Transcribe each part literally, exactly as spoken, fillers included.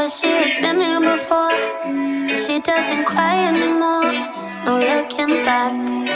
she has been here before. She doesn't cry anymore, no looking back.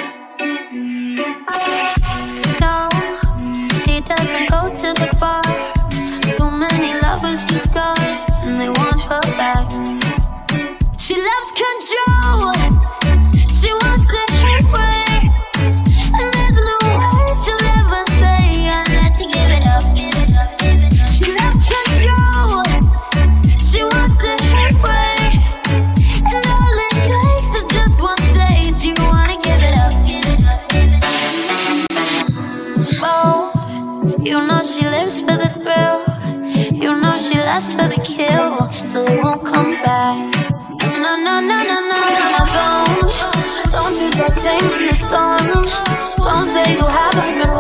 No, she doesn't go to the bar. Too many lovers she's got, and they want her back. She loves control, she wants it her way, and there's no way she'll ever stay unless you give it up, give it up, give it up. She loves control, she wants it her way, and all it takes is just one taste. You wanna give it up, give it up, give it up. Oh, you know she lives for the thrill, you know she lasts for the kill, so they won't come back. No, no, no, no, no, no, don't, don't you dare tame the storm. Don't say you haven't been